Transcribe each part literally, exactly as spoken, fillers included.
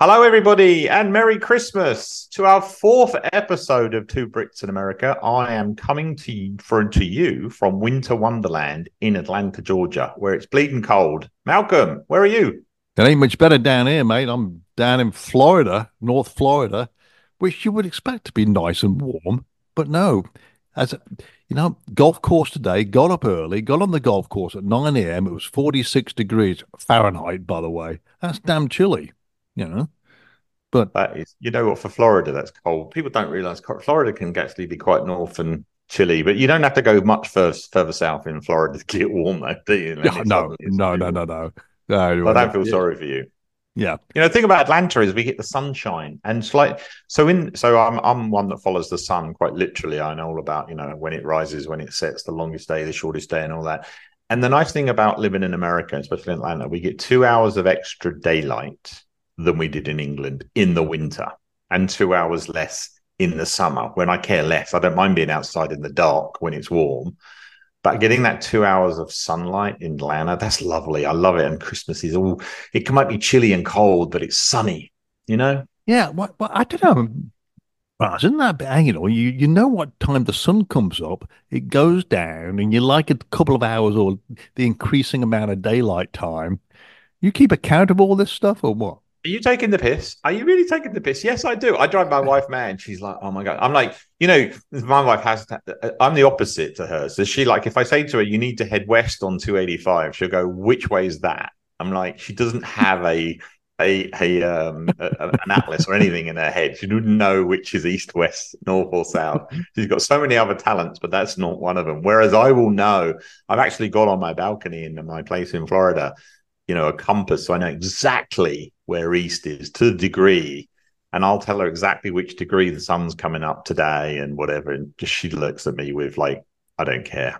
Hello, everybody, and Merry Christmas to our fourth episode of Two Brits in America. I am coming to you, for, to you from Winter Wonderland in Atlanta, Georgia, where it's bleeding cold. Malcolm, where are you? It ain't much better down here, mate. I'm down in Florida, North Florida, which you would expect to be nice and warm, but no. As a, you know, golf course today, got up early, got on the golf course at nine a m. It was forty-six degrees Fahrenheit, by the way. That's damn chilly, you know. But That is, you know what, for Florida, that's cold. People don't realize Florida can actually be quite north and chilly, but you don't have to go much further, further south in Florida to get warm, though, do you? And then it no, suddenly is no, no, too no, warm. no. So I No, don't feel yeah, sorry for you. yeah. You know, the thing about Atlanta is we get the sunshine and it's like so in so I'm I'm one that follows the sun quite literally. I know all about, you know, when it rises, when it sets, the longest day, the shortest day, and all that. And the nice thing about living in America, especially in Atlanta, we get two hours of extra daylight than we did in England in the winter, and two hours less in the summer when I care less. I don't mind being outside in the dark when it's warm. But getting that two hours of sunlight in Atlanta, that's lovely. I love it. And Christmas is all, it might be chilly and cold, but it's sunny, you know? Yeah, well, well, I don't know. Well, isn't that bad? You know, you, you know what time the sun comes up, it goes down, and you like a couple of hours or the increasing amount of daylight time. You keep account of all this stuff or what? Are you taking the piss? Are you really taking the piss? Yes, I do. I drive my wife mad. She's like, oh my God. I'm like, you know, my wife has, I'm the opposite to her. So she like, if I say to her, you need to head west on two eighty-five, she'll go, which way is that? I'm like, she doesn't have a, a, a, um, a, an atlas or anything in her head. She wouldn't know which is east, west, north or south. She's got so many other talents, but that's not one of them. Whereas I will know, I've actually got on my balcony in my place in Florida, you know, a compass, so I know exactly where east is to the degree, and I'll tell her exactly which degree the sun's coming up today and whatever, and just she looks at me with like, I don't care.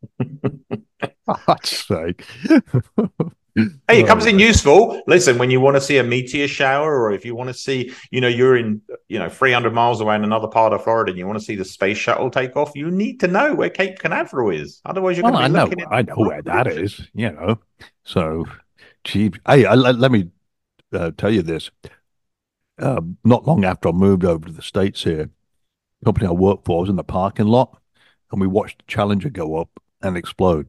For God's sake. Hey, it comes Oh, in useful. Listen, when you want to see a meteor shower, or if you want to see, you know, you're in, you know, three hundred miles away in another part of Florida and you want to see the space shuttle take off, you need to know where Cape Canaveral is. Otherwise, you're well, going to I be know, looking in I the know wrong where that direction. is, you know. So, gee, hey, I, let, let me uh, tell you this. Uh, not long after I moved over to the States here, the company I worked for was in the parking lot, and we watched the Challenger go up and explode.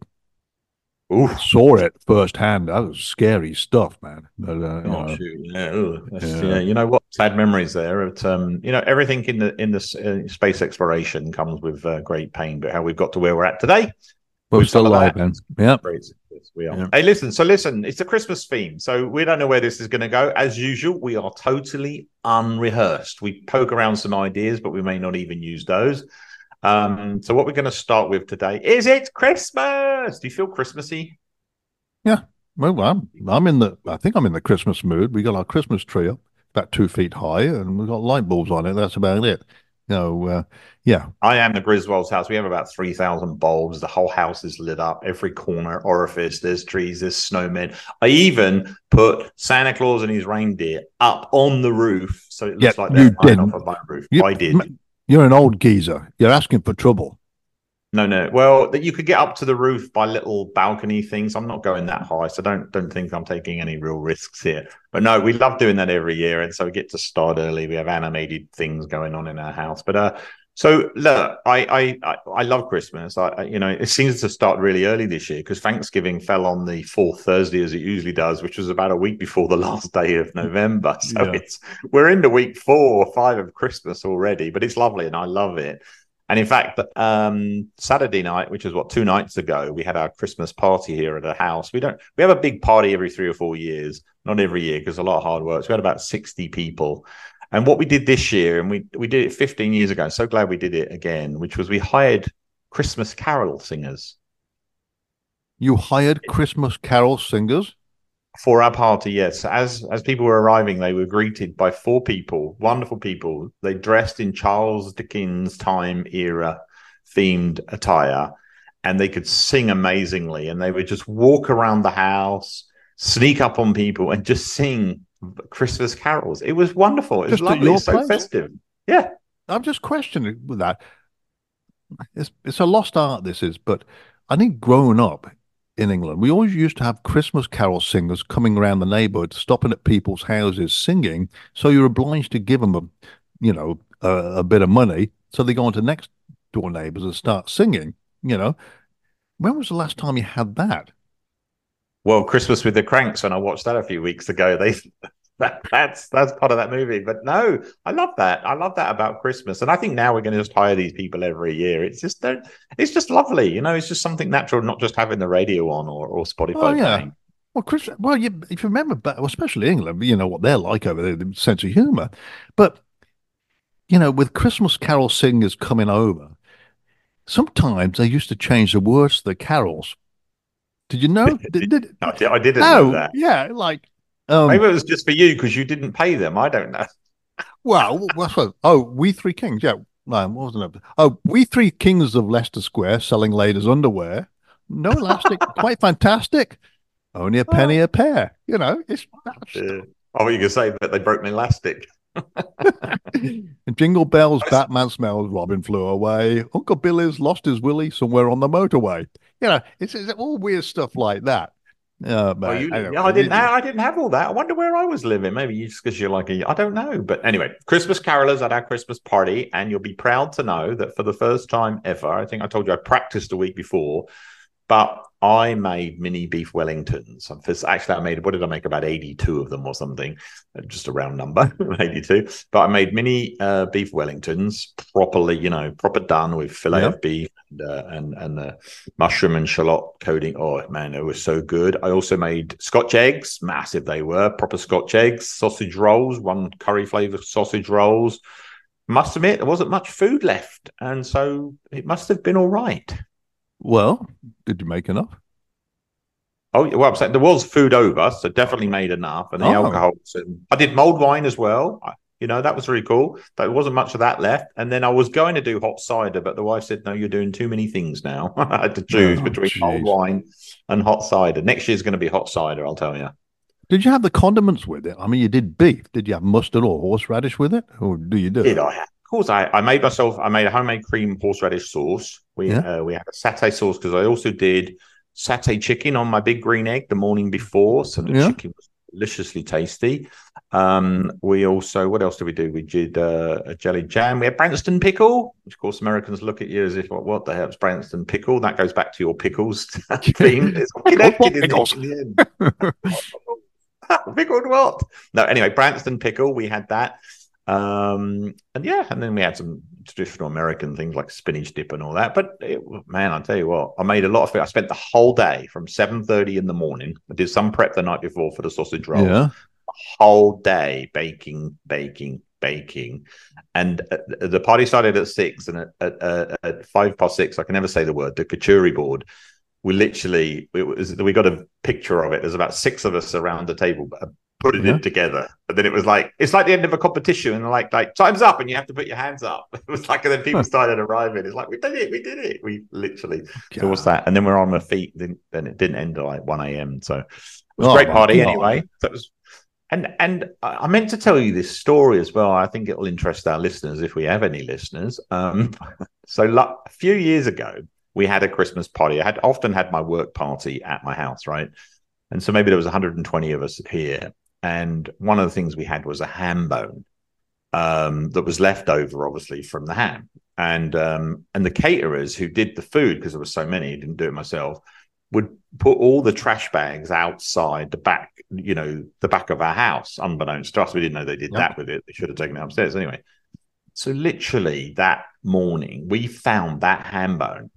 I Oof. saw it firsthand. That was scary stuff, man. But, uh, you Oh know, shoot! Yeah, ugh. That's, yeah. yeah. You know what? Sad memories there. But, um, you know, everything in the in the uh, space exploration comes with uh, great pain. But how we've got to where we're at today We're with still some of alive, that, man. it's Yeah, great success. We are. yeah. Hey, listen. So listen, it's a Christmas theme. So we don't know where this is going to go. As usual, we are totally unrehearsed. We poke around some ideas, but we may not even use those. Um, so what we're going to start with today is it's Christmas. Do you feel Christmassy? Yeah. Well, I'm I'm in the I think I'm in the Christmas mood. We got our Christmas tree up about two feet high, and we've got light bulbs on it. That's about it. You know, uh, yeah, I am the Griswold's house. We have about three thousand bulbs. The whole house is lit up. Every corner, orifice, there's trees, there's snowmen. I even put Santa Claus and his reindeer up on the roof so it yeah. looks like they're You flying off didn't. of my roof. You I did. you're an old geezer. You're asking for trouble. No, no. Well, that you could get up to the roof by little balcony things. I'm not going that high, so don't don't think I'm taking any real risks here. But no, we love doing that every year, and so we get to start early. We have animated things going on in our house. But uh, so look, I I I love Christmas. I, I you know it seems to start really early this year because Thanksgiving fell on the fourth Thursday as it usually does, which was about a week before the last day of November. So Yeah. it's we're into week four or five of Christmas already, but it's lovely and I love it. And in fact, um, Saturday night, which is what two nights ago, we had our Christmas party here at the house. We don't we have a big party every three or four years, not every year because a lot of hard work. So we had about sixty people. And what we did this year, and we we did it fifteen years ago. I'm so glad we did it again, which was we hired Christmas carol singers You hired Christmas carol singers? for our party. Yes, as as people were arriving, they were greeted by four people, wonderful people. They dressed in Charles Dickens time era themed attire, and they could sing amazingly. And they would just walk around the house, sneak up on people, and just sing Christmas carols. It was wonderful. It was Just at lovely. your It's so place? festive. Yeah. I'm just questioning with that. It's it's a lost art, this is, but I think growing up, in England, we always used to have Christmas carol singers coming around the neighborhood, stopping at people's houses singing. So you're obliged to give them a, you know, a, a bit of money. So they go on to next door neighbors and start singing. You know, when was the last time you had that? Well, Christmas with the Cranks, when I watched that a few weeks ago, they that, that's that's part of that movie. But no, I love that. I love that about Christmas, and I think now we're going to just hire these people every year. It's just it's just lovely, you know. It's just something natural, not just having the radio on or or Oh Spotify yeah. playing. Well, Chris, well, you, if you remember back, well, especially England, you know what they're like over there, the sense of humor. But you know, with Christmas carol singers coming over, sometimes they used to change the words to the carols. Did you know? Did, did, I, di- I didn't know no, that. yeah, like um, Maybe it was just for you because you didn't pay them. I don't know. well, what's what? Oh, we three kings, yeah. No, what wasn't it? Oh, we three kings of Leicester Square selling ladies' underwear. No elastic, quite fantastic. Only a penny a pair. You know, it's that stuff. Yeah. Oh, you could say that they broke my elastic. Jingle bells, Batman smells, Robin flew away. Uncle Billy's lost his willy somewhere on the motorway. You know, it's, it's all weird stuff like that. Uh, Oh, but you? anyway, Yeah, I didn't. it- Have, I didn't have all that. I wonder where I was living. Maybe you just because you're like a. I don't know. But anyway, Christmas carolers at our Christmas party, and you'll be proud to know that for the first time ever, I think I told you I practiced a week before, but I made mini beef Wellingtons. Actually, I made, what did I make? About eighty-two of them or something, just a round number, eighty-two. But I made mini uh, beef Wellingtons properly, you know, proper done with filet Yep. of beef and uh, and, and the mushroom and shallot coating. Oh, man, it was so good. I also made Scotch eggs, massive they were, proper Scotch eggs, sausage rolls, one curry flavour sausage rolls. Must admit, there wasn't much food left. And so it must have been all right. Well, did you make enough? Oh, well, I'm saying there was food over, so definitely made enough. And the Oh. alcohol. So I did mulled wine as well. I, you know, that was really cool. But there wasn't much of that left. And then I was going to do hot cider, but the wife said, no, you're doing too many things now. I had to choose Oh, between geez. mulled wine and hot cider. Next year's going to be hot cider, I'll tell you. Did you have the condiments with it? I mean, you did beef. Did you have mustard or horseradish with it? Or do you do? Did I have? Of course, I, I made myself, I made a homemade cream horseradish sauce. We, Yeah. uh, we had a satay sauce because I also did satay chicken on my big green egg the morning before. So the Yeah. chicken was deliciously tasty. Um, we also, what else did we do? We did uh, a jelly jam. We had Branston pickle, which of course Americans look at you as if, what, what the hell's Branston pickle? That goes back to your pickles theme. It's connected in Pickles. the end. Pickled what? No, anyway, Branston pickle. We had that. Um, and yeah, and then we had some traditional American things like spinach dip and all that. But it, man, I'll tell you what, I made a lot of it. I spent the whole day from seven thirty in the morning. I did some prep the night before for the sausage rolls. Yeah. The whole day baking, baking, baking. And uh, the party started at six, and at, at, uh, at five past six, I can never say the word, the kachuri board. We literally, it was, we got a picture of it. There's about six of us around the table putting Yeah. it together. But then it was like, it's like the end of a competition. And like, like time's up and you have to put your hands up. It was like, and then people Huh. started arriving. It's like, we did it, we did it. We literally, so what's God. that? And then we're on our feet. Then, then it didn't end at like one a.m. So it was Oh, a great my party God. anyway. So it was, and, and I meant to tell you this story as well. I think it'll interest our listeners if we have any listeners. Um, so like, a few years ago, we had a Christmas party. I had often had my work party at my house, right? And so maybe there was one hundred twenty of us here. And one of the things we had was a ham bone um, that was left over, obviously, from the ham. And um, and the caterers who did the food, because there were so many, didn't do it myself, would put all the trash bags outside the back, you know, the back of our house, unbeknownst to us. We didn't know they did Yep. that with it. They should have taken it upstairs anyway. So literally that morning, we found that ham bone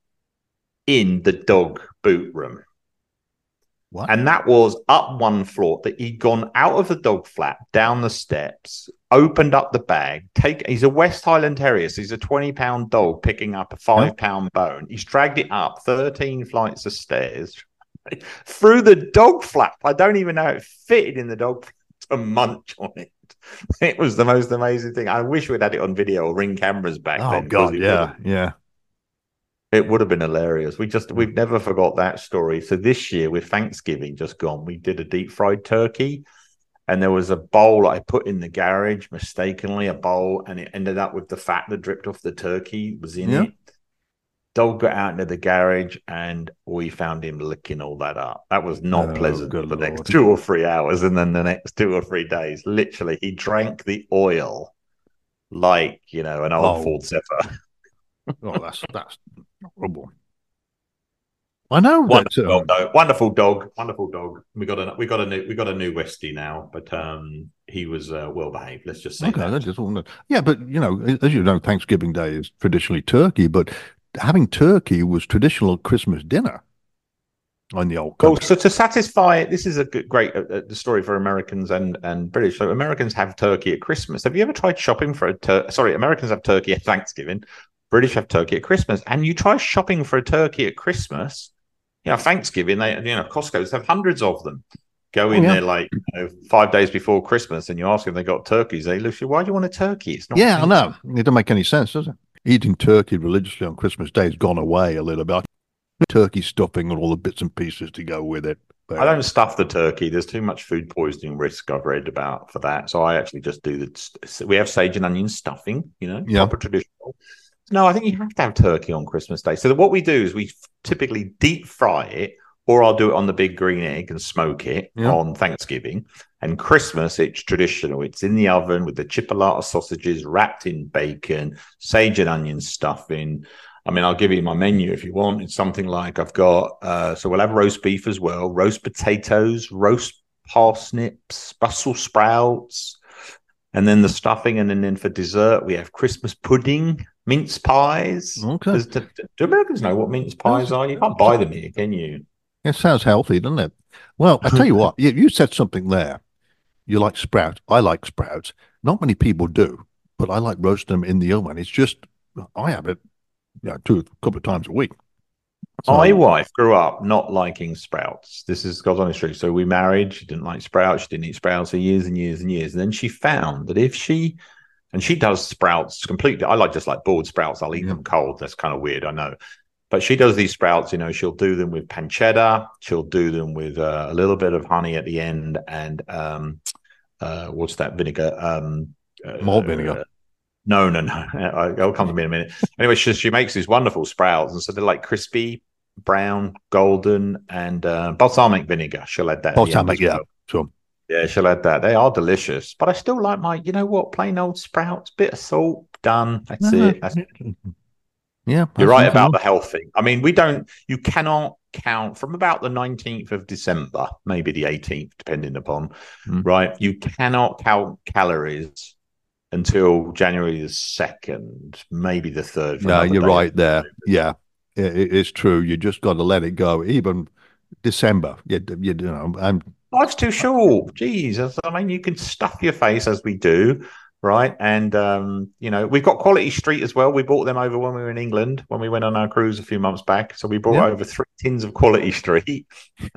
in the dog boot room. What? And that was up one floor, that he'd gone out of the dog flat, down the steps, opened up the bag, take he's a West Highland Terrier, so he's a twenty pound dog picking up a five pound bone. He's dragged it up thirteen flights of stairs through the dog flat. I don't even know how it fitted in the dog flat to munch on it. It was the most amazing thing. I wish we'd had it on video or ring cameras back Oh, then. 'cause God. it Yeah. would've- Yeah. It would have been hilarious. We just, we've never forgot that story. So this year with Thanksgiving just gone, we did a deep fried turkey, and there was a bowl I put in the garage mistakenly, a bowl, and it ended up with the fat that dripped off the turkey was in Yeah. it. Dog got out into the garage and we found him licking all that up. That was not Oh, pleasant for good the Lord. next two or three hours. And then the next two or three days, literally, he drank the oil like, you know, an old Oh. Ford Zephyr. Oh, that's that's horrible. I know Wonderful that. dog, Um, though. Wonderful dog. Wonderful dog. We got a we got a new we got a new Westie now, but um, he was uh, well behaved. Let's just say okay, I that. just want to. Yeah, but you know, as you know, Thanksgiving Day is traditionally turkey, but having turkey was traditional Christmas dinner in the old Well, country. so to satisfy, this is a good, great uh, uh, story for Americans and, and British. So Americans have turkey at Christmas. Have you ever tried shopping for a tur- sorry? Americans have turkey at Thanksgiving. British have turkey at Christmas. And you try shopping for a turkey at Christmas. You know, Thanksgiving. They, you know, Costco's have hundreds of them. Go in Oh, yeah. there like you know, five days before Christmas, and you ask if they got turkeys. They look, why do you want a turkey? It's not. Yeah, I know. It doesn't make any sense, does it? Eating turkey religiously on Christmas Day has gone away a little bit. Turkey stuffing and all the bits and pieces to go with it. But I don't stuff the turkey. There's too much food poisoning risk I've read about for that. So I actually just do the. We have sage and onion stuffing, you know, Yeah. proper traditional. No, I think you have to have turkey on Christmas Day. So what we do is we typically deep fry it, or I'll do it on the big green egg and smoke it Yeah. on Thanksgiving. And Christmas, it's traditional. It's in the oven with the chipolata sausages wrapped in bacon, sage and onion stuffing. I mean, I'll give you my menu if you want. It's something like I've got, uh, so we'll have roast beef as well, roast potatoes, roast parsnips, Brussels sprouts, and then the stuffing. And then, then for dessert, we have Christmas pudding, mince pies. Okay. Does, do, do Americans know what mince pies are? You can't buy them here, can you? It sounds healthy, doesn't it? Well, I tell you what, you, you said something there. You like sprouts. I like sprouts. Not many people do, but I like roasting them in the oven. It's just, I have it, yeah, two, a couple of times a week. So, My wife grew up not liking sprouts. This is God's honest truth. So we married. She didn't like sprouts. She didn't eat sprouts for years and years and years. And then she found that if she, and she does sprouts completely. I like just like boiled sprouts. I'll eat Yeah. them cold. That's kind of weird, I know. But she does these sprouts. You know, she'll do them with pancetta. She'll do them with uh, a little bit of honey at the end, and um, uh, what's that vinegar? Um, malt uh, vinegar. No, no, no. It'll come to me in a minute. Anyway, she, she makes these wonderful sprouts. And so they're like crispy, brown, golden, and uh, balsamic vinegar. She'll add that. at the end Balsamic, as yeah. well. Sure. Yeah, she'll add that. They are delicious. But I still like my, you know what, plain old sprouts, bit of salt, done. That's Uh-huh. it. That's, Yeah. you're that's right nothing about wrong. the health thing. I mean, we don't, you cannot count from about the nineteenth of December, maybe the eighteenth, depending upon, Mm. right? You cannot count calories until January the second, maybe the third. for No, another you're day. right there. Yeah, it, it- it's true. You just got to let it go. Even December, you, you, you know, and Life's too short. Jeez. I mean, you can stuff your face as we do, right? And, um, you know, we've got Quality Street as well. We bought them over when we were in England, when we went on our cruise a few months back. So we brought Yeah. over three tins of Quality Street.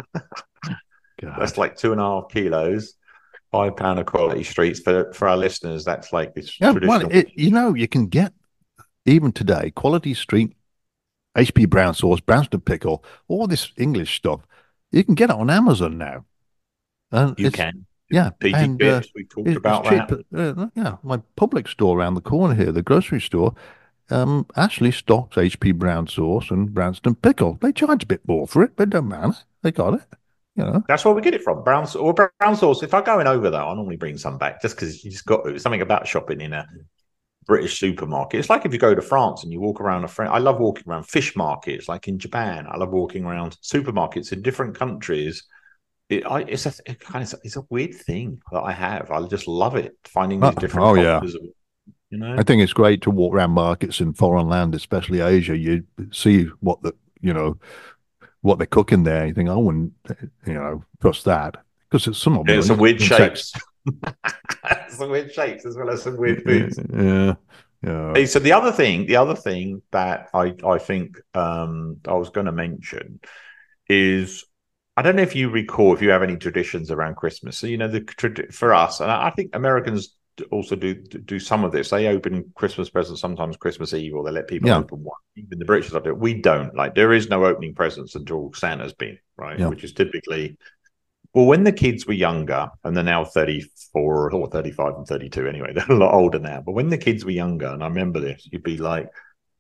God. That's like two and a half kilos. Five pound of Quality Streets for for our listeners. That's like this Yeah, traditional. well, it, you know, you can get even today Quality Street, H P Brown sauce, Branston pickle, all this English stuff. You can get it on Amazon now, and you it's, can. yeah, P G and uh, Bits, we talked it, about it's cheap. that. Uh, yeah, my public store around the corner here, the grocery store, um, actually stocks H P Brown sauce and Branston pickle. They charge a bit more for it, but don't matter. They got it. You know. That's where we get it from. Brown or brown sauce. If I'm going over though, I normally bring some back just because you just got to. Something about shopping in a British supermarket. It's like if you go to France and you walk around a friend. I love walking around fish markets, like in Japan. I love walking around supermarkets in different countries. It, I, it's a it kind of it's a weird thing that I have. I just love it finding these Oh, different oh, yeah. cultures. You know, I think it's great to walk around markets in foreign land, especially Asia. You see what the you know what they're cooking there. You think, I wouldn't, you know, trust that because it's some of them. yeah, some weird insects. shapes. Some weird shapes as well as some weird foods. Yeah, yeah. Hey, so the other thing, the other thing that I I think um, I was going to mention is I don't know if you recall if you have any traditions around Christmas. So you know the trad- for us, and I think Americans also do do some of this. They open Christmas presents sometimes Christmas Eve, or they let people Yeah. open one. Even the British do it. We don't. Like there is no opening presents until Santa's been right, Yeah. which is typically. Well, when the kids were younger, and they're now thirty-four or thirty-five and thirty-two anyway, they're a lot older now. But when the kids were younger, and I remember this, you'd be like,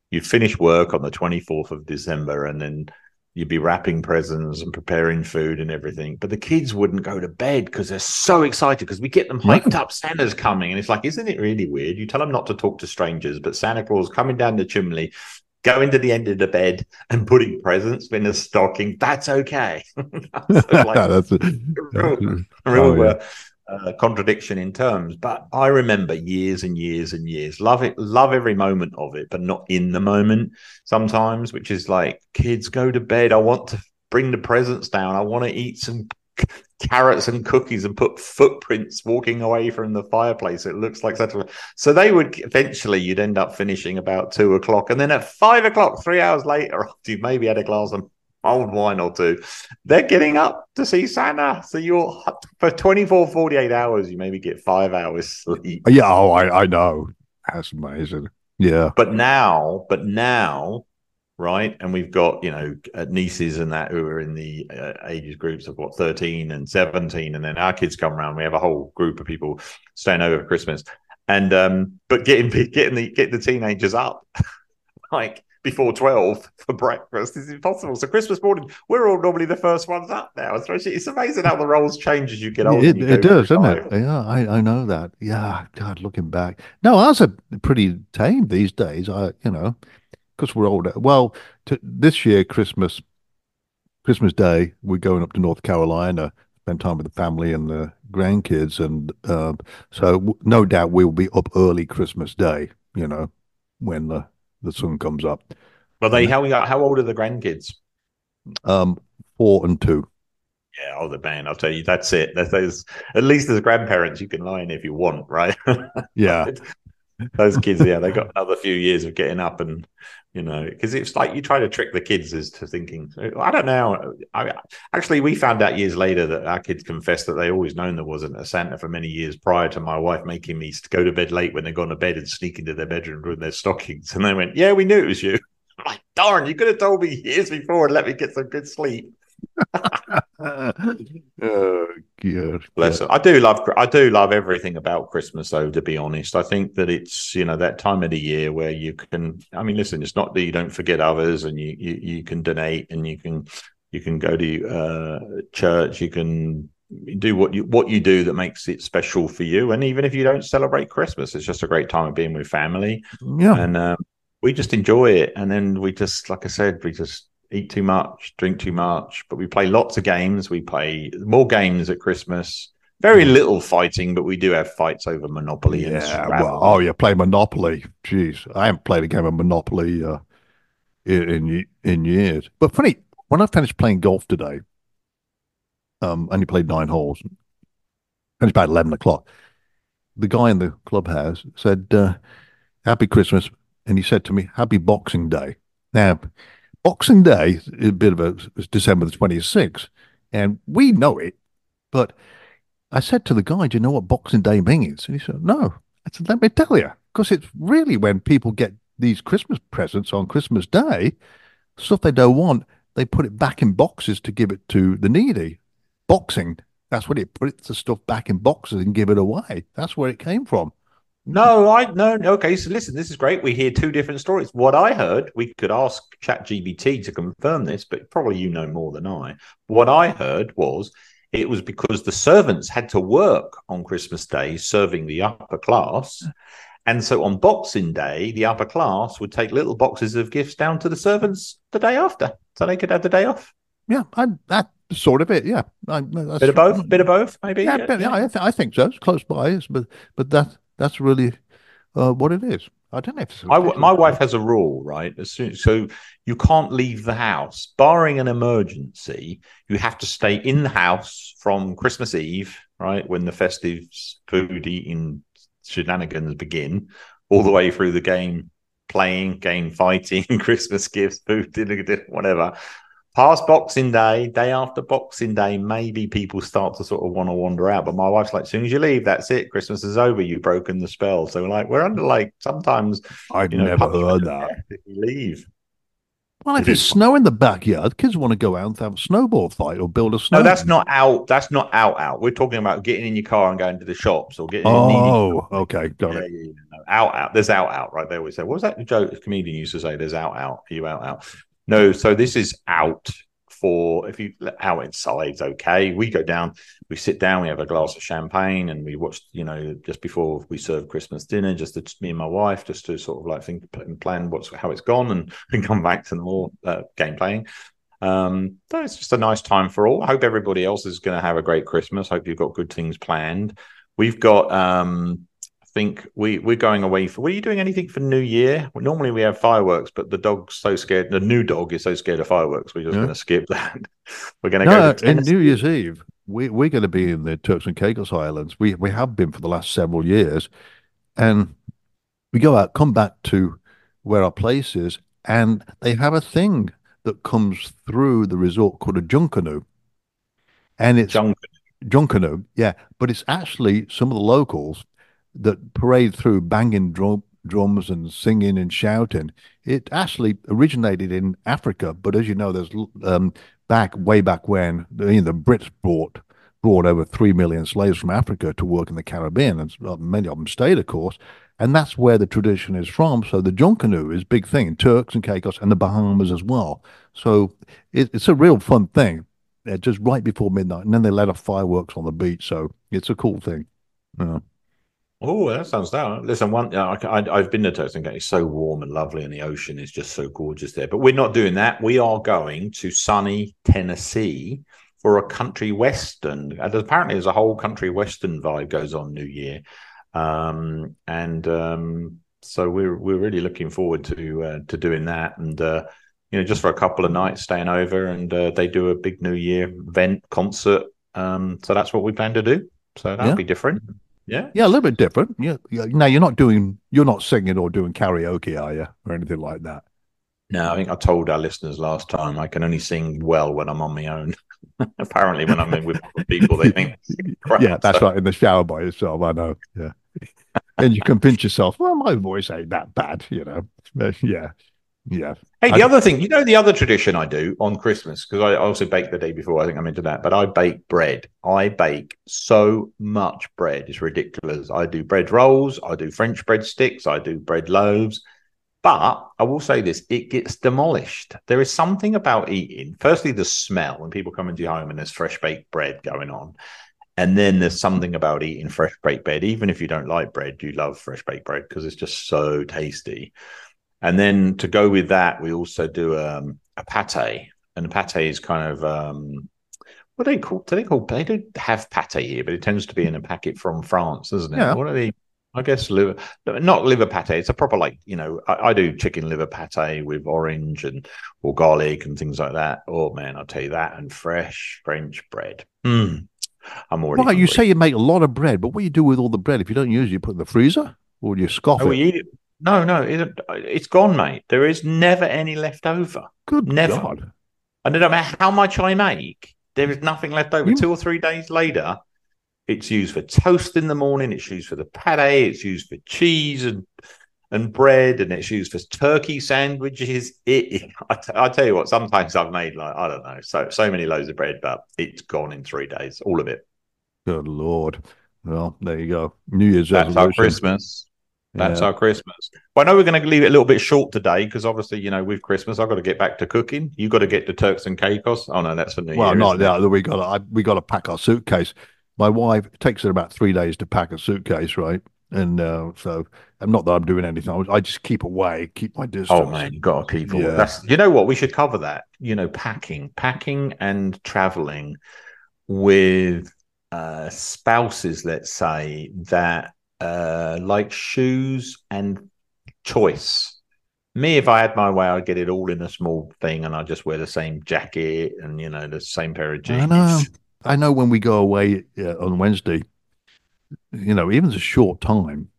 you'd finish work on the twenty-fourth of December, and then you'd be wrapping presents and preparing food and everything. But the kids wouldn't go to bed because they're so excited because we get them hyped up. Santa's coming. And it's like, isn't it really weird? You tell them not to talk to strangers, but Santa Claus coming down the chimney, going to the end of the bed and putting presents in a stocking. That's okay. That's like, that's a, real, a real oh, yeah. uh, contradiction in terms. But I remember years and years and years. Love it. Love every moment of it, but not in the moment sometimes, which is like, kids, go to bed. I want to bring the presents down. I want to eat some carrots and cookies and put footprints walking away from the fireplace. It looks like such a... So they would eventually, you'd end up finishing about two o'clock. And then at five o'clock, three hours later, after you maybe had a glass of old wine or two, they're getting up to see Santa. So you're, for twenty-four, forty-eight hours, you maybe get five hours sleep. Yeah, oh, I, I know. That's amazing. Yeah. But now, but now, right? And we've got, you know, nieces and that who are in the uh, ages groups of what, thirteen and seventeen. And then our kids come around. We have a whole group of people staying over for Christmas. And, um, but getting, getting the, getting the teenagers up like before twelve for breakfast is impossible. So Christmas morning, we're all normally the first ones up now. It's amazing how the roles change as you get older. It, you it does, doesn't it? Yeah, I, I know that. Yeah, God, looking back. No, ours are pretty tame these days. I, you know, because we're older. Well, to, this year, Christmas, Christmas Day, we're going up to North Carolina, spend time with the family and the grandkids, and uh, so w- no doubt we'll be up early Christmas Day. You know, when the the sun comes up. Well, they how how old are the grandkids? Um, four and two. Yeah, oh, the man, I'll tell you, that's it. That's, those, at least as grandparents, you can lie in if you want, right? Yeah. Those kids, yeah, they got another few years of getting up, and you know, because it's like you try to trick the kids as to thinking. I don't know. I actually, we found out years later that our kids confessed that they always known there wasn't a Santa for many years prior to my wife making me go to bed late when they gone to bed and sneak into their bedroom with their stockings. And they went, "Yeah, we knew it was you." I'm like, darn, you could have told me years before and let me get some good sleep. Oh, God. Bless it. I do love I do love everything about Christmas, though, to be honest. I think that it's, you know, that time of the year where you can, I mean, listen, it's not that you don't forget others, and you you, you can donate, and you can you can go to uh, church, you can do what you what you do that makes it special for you. And even if you don't celebrate Christmas, it's just a great time of being with family. Yeah. And um, we just enjoy it. And then we just, like I said, we just eat too much, drink too much, but we play lots of games. We play more games at Christmas. Very little fighting, but we do have fights over Monopoly. And yeah, well, oh, yeah, play Monopoly. Jeez, I haven't played a game of Monopoly uh, in, in in years. But funny, when I finished playing golf today, um, only played nine holes. Finished about eleven o'clock. The guy in the clubhouse said, uh, "Happy Christmas," and he said to me, "Happy Boxing Day." Now, Boxing Day is a bit of a it's December the twenty-sixth, and we know it. But I said to the guy, "Do you know what Boxing Day means?" And he said, "No." I said, "Let me tell you, because it's really when people get these Christmas presents on Christmas Day, stuff they don't want, they put it back in boxes to give it to the needy. Boxing, that's what it put the stuff back in boxes and give it away. That's where it came from." No, I no. Okay, so listen, this is great. We hear two different stories. What I heard, we could ask ChatGPT to confirm this, but probably you know more than I. What I heard was it was because the servants had to work on Christmas Day serving the upper class. And so on Boxing Day, the upper class would take little boxes of gifts down to the servants the day after, so they could have the day off. Yeah, I, that sort of it. Yeah, I, that's, bit of both, bit of both, maybe. Yeah, yeah, yeah. I, th- I think so. It's close by, it's, but but that that's really uh, what it is. I don't know if it's my, my wife has a rule, right? As soon, so you can't leave the house, barring an emergency. You have to stay in the house from Christmas Eve, right, when the festive food eating shenanigans begin, all the way through the game playing, game fighting, Christmas gifts, food, dinner, dinner, whatever. Past Boxing Day, day after Boxing Day, maybe people start to sort of want to wander out. But my wife's like, as soon as you leave, that's it. Christmas is over. You've broken the spell. So we're like, we're under like sometimes. I've you know, never heard that. If you leave. Well, if it's snow in the backyard, kids want to go out and have a snowball fight or build a snow. No, that's not out. That's not out. Out. We're talking about getting in your car and going to the shops or getting. Oh, in okay, got yeah, it. Yeah, yeah, no. out, out. There's out, out, right? They always say, what was that joke the comedian used to say? There's out, out. Are you out, out? No, so this is out for, if you out inside, okay. We go down, we sit down, we have a glass of champagne, and we watch, you know, just before we serve Christmas dinner, just to, me and my wife, just to sort of like think and plan what's how it's gone, and, and come back to the more uh, game playing. Um, so it's just a nice time for all. I hope everybody else is going to have a great Christmas. Hope you've got good things planned. We've got, um, I think we we're going away for. Were you doing anything for New Year? Well, normally we have fireworks, but the dog's so scared. The new dog is so scared of fireworks. We're just yeah. going to skip that. We're going to no, go to in New Year's Eve. We we're going to be in the Turks and Caicos Islands. We we have been for the last several years, and we go out, come back to where our place is, and they have a thing that comes through the resort called a Junkanoo. And it's Junkanoo. Junkanoo, yeah. But it's actually some of the locals that parade through banging drum, drums and singing and shouting. It actually originated in Africa, but as you know, there's um, back way back when you know, the Brits brought brought over three million slaves from Africa to work in the Caribbean, and many of them stayed, of course. And that's where the tradition is from. So the Junkanoo is a big thing in Turks and Caicos and the Bahamas as well. So it, it's a real fun thing. Uh, just right before midnight, and then they let off fireworks on the beach. So it's a cool thing. Yeah. Oh, that sounds down. Listen, one, I, I, I've been to Turks and Caicos. It's so warm and lovely, and the ocean is just so gorgeous there. But we're not doing that. We are going to sunny Tennessee for a country western. And apparently, there's a whole country western vibe goes on New Year. Um, and um, so we're we're really looking forward to uh, to doing that, and uh, you know, just for a couple of nights staying over, and uh, they do a big New Year event concert. Um, so that's what we plan to do. So that'll yeah. be different. Yeah, yeah, a little bit different. Yeah, yeah. Now you're not doing you're not singing or doing karaoke, are you, or anything like that? No, I think I told our listeners last time I can only sing well when I'm on my own. Apparently, when I'm in with other people, they think, crap, yeah, that's so. right. In the shower by yourself, I know. Yeah, and you convince yourself, well, my voice ain't that bad, you know. Yeah, yeah. Hey, the I, other thing, you know, the other tradition I do on Christmas, because I also bake the day before. I think I'm into that, but I bake bread. I bake so much bread; it's ridiculous. I do bread rolls, I do French bread sticks, I do bread loaves. But I will say this, it gets demolished. There is something about eating, firstly, the smell when people come into your home and there's fresh baked bread going on. And then there's something about eating fresh baked bread. Even if you don't like bread, you love fresh baked bread because it's just so tasty. And then to go with that, we also do um, a pate. And the pate is kind of, um, what are they call? Do they call? They don't have pate here, but it tends to be in a packet from France, doesn't it? Yeah. What are they? I guess liver, not liver pate. It's a proper, like, you know, I, I do chicken liver pate with orange and or garlic and things like that. Oh man, I'll tell you that, and fresh French bread. Mm, I'm already. Right, you say you make a lot of bread, but what do you do with all the bread? If you don't use it, you put it in the freezer, or do you scoff oh, it? We eat it. No, no, it, it's gone, mate. There is never any left over. Good never. God. And no matter how much I make, there is nothing left over. You... Two or three days later, it's used for toast in the morning. It's used for the pate. It's used for cheese and and bread, and it's used for turkey sandwiches. It, I, t- I tell you what, sometimes I've made like I don't know, so so many loaves of bread, but it's gone in three days, all of it. Good Lord! Well, there you go. New Year's That's resolution. our Christmas. That's yeah. our Christmas. Well, I know we're going to leave it a little bit short today because obviously, you know, with Christmas, I've got to get back to cooking. You've got to get to Turks and Caicos. Oh no, that's for New well, Year. Well, not yeah. We got to I, we got to pack our suitcase. My wife, it takes her about three days to pack a suitcase, right? And uh, so, I'm not that I'm doing anything. I, I just keep away, keep my distance. Oh man, you got to keep away. Yeah. That's, you know what? We should cover that. You know, packing, packing, and traveling with uh, spouses. Let's say that uh, like shoes and choice. Me, if I had my way, I'd get it all in a small thing, and I'd just wear the same jacket and you know the same pair of jeans. I know. I know when we go away uh, on Wednesday, you know, even a short time,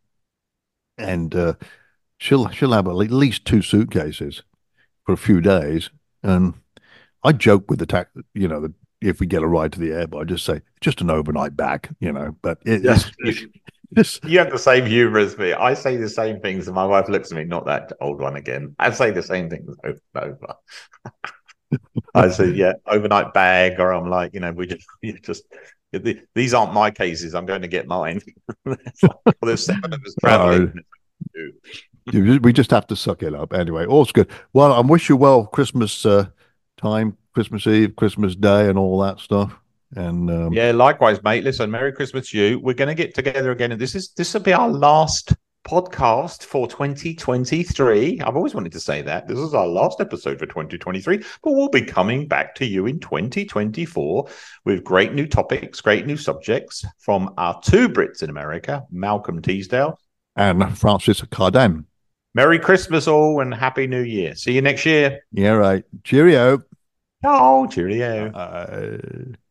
and uh, she'll she'll have at least two suitcases for a few days, and I joke with the tax, you know, the, if we get a ride to the airport, I just say just an overnight bag, you know. But it, yes, it's, you, it's, you have the same humor as me. I say the same things, and my wife looks at me, not that old one again. I say the same things over and over. I say, yeah, overnight bag, or I'm like, you know, we just, you just, these aren't my cases. I'm going to get mine. Well, there's seven of us traveling. We just have to suck it up. Anyway, all's good. Well, I wish you well Christmas uh, time, Christmas Eve, Christmas Day, and all that stuff. And um, yeah, likewise, mate. Listen, Merry Christmas to you. We're going to get together again, and this is this will be our last podcast for twenty twenty-three. I've always wanted to say that this is our last episode for twenty twenty-three, but we'll be coming back to you in twenty twenty-four with great new topics, great new subjects from our two Brits in America, Malcolm Teasdale and Francis Cardem. Merry Christmas all and Happy New Year. See you next year. Yeah, right. Cheerio. Oh, cheerio. Uh...